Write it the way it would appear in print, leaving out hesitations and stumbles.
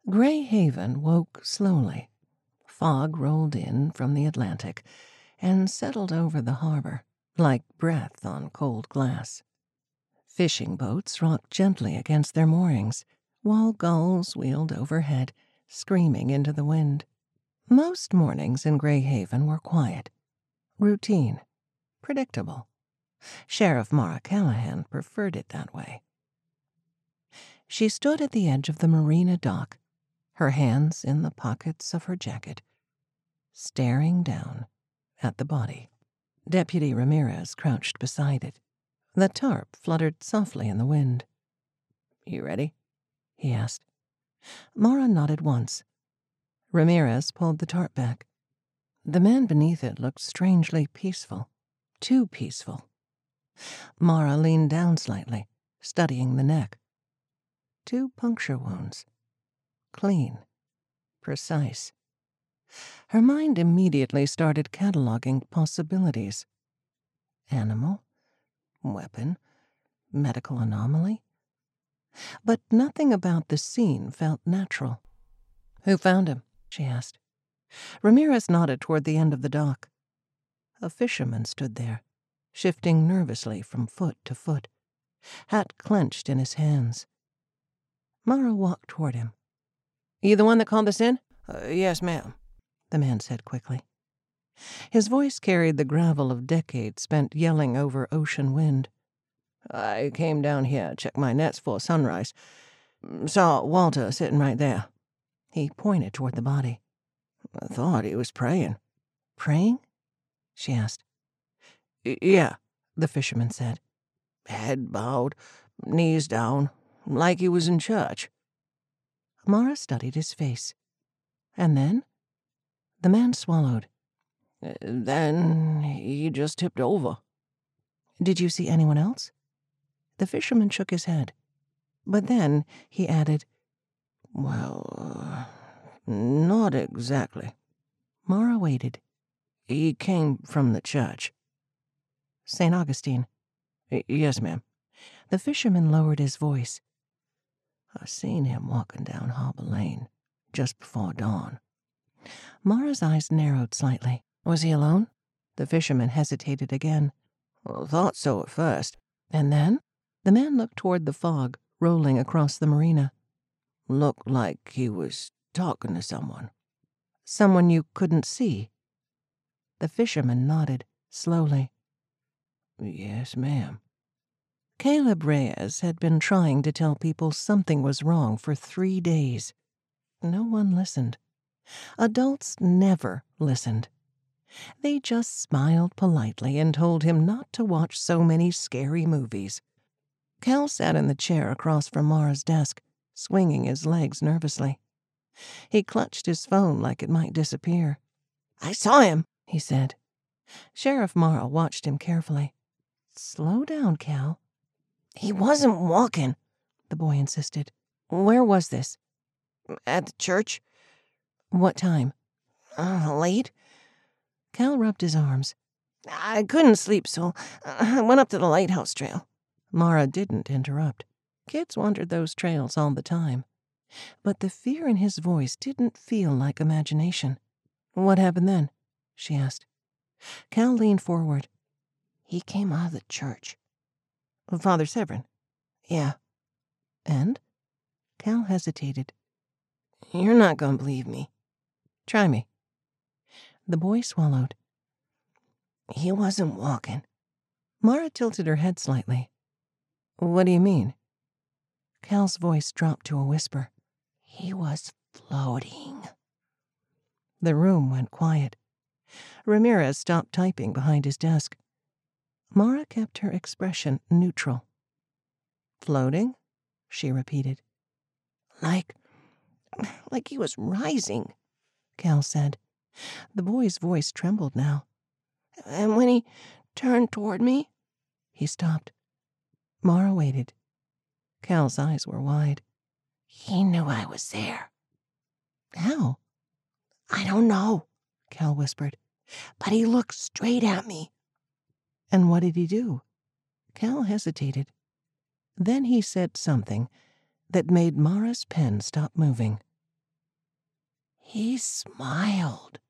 Gray Haven woke slowly. Fog rolled in from the Atlantic and settled over the harbor like breath on cold glass. Fishing boats rocked gently against their moorings, while gulls wheeled overhead, screaming into the wind. Most mornings in Gray Haven were quiet, routine, predictable. Sheriff Mara Callahan preferred it that way. She stood at the edge of the marina dock, her hands in the pockets of her jacket, staring down at the body. Deputy Ramirez crouched beside it. The tarp fluttered softly in the wind. "You ready?" he asked. Mara nodded once. Ramirez pulled the tarp back. The man beneath it looked strangely peaceful, too peaceful. Mara leaned down slightly, studying the neck. 2 puncture wounds. Clean. Precise. Her mind immediately started cataloging possibilities. Animal, weapon, medical anomaly. But nothing about the scene felt natural. "Who found him?" she asked. Ramirez nodded toward the end of the dock. A fisherman stood there, shifting nervously from foot to foot, hat clenched in his hands. Mara walked toward him. "You the one that called us in?" "Yes, ma'am," the man said quickly. His voice carried the gravel of decades spent yelling over ocean wind. "I came down here, checked my nets for sunrise. Saw Walter sitting right there." He pointed toward the body. "I thought he was praying." "Praying?" she asked. "Yeah," the fisherman said. "Head bowed, knees down, like he was in church." Mara studied his face. "And then?" The man swallowed. "Then he just tipped over." "Did you see anyone else?" The fisherman shook his head. But then he added, "Well, not exactly." Mara waited. "He came from the church." "St. Augustine?" "Yes, ma'am." The fisherman lowered his voice. "I seen him walking down Harbor Lane just before dawn." Mara's eyes narrowed slightly. "Was he alone?" The fisherman hesitated again. "Thought so at first." "And then?" The man looked toward the fog rolling across the marina. "Looked like he was talking to someone." "Someone you couldn't see?" The fisherman nodded, slowly. "Yes, ma'am." Caleb Reyes had been trying to tell people something was wrong for 3 days. No one listened. Adults never listened. They just smiled politely and told him not to watch so many scary movies. Cal sat in the chair across from Mara's desk, swinging his legs nervously. He clutched his phone like it might disappear. "I saw him," he said. Sheriff Mara watched him carefully. "Slow down, Cal." "He wasn't walking," the boy insisted. "Where was this?" "At the church." "What time?" "Late." Cal rubbed his arms. "I couldn't sleep, so I went up to the lighthouse trail." Mara didn't interrupt. Kids wandered those trails all the time. But the fear in his voice didn't feel like imagination. "What happened then?" she asked. Cal leaned forward. "He came out of the church." "Father Severin?" "Yeah." "And?" Cal hesitated. "You're not gonna believe me." "Try me." The boy swallowed. "He wasn't walking." Mara tilted her head slightly. "What do you mean?" Cal's voice dropped to a whisper. "He was floating." The room went quiet. Ramirez stopped typing behind his desk. Mara kept her expression neutral. "Floating?" she repeated. Like he was rising," Cal said. The boy's voice trembled now. "And when he turned toward me..." He stopped. Mara waited. Cal's eyes were wide. "He knew I was there." "How?" "I don't know," Cal whispered. "But he looked straight at me." "And what did he do?" Cal hesitated. Then he said something that made Mara's pen stop moving. He smiled.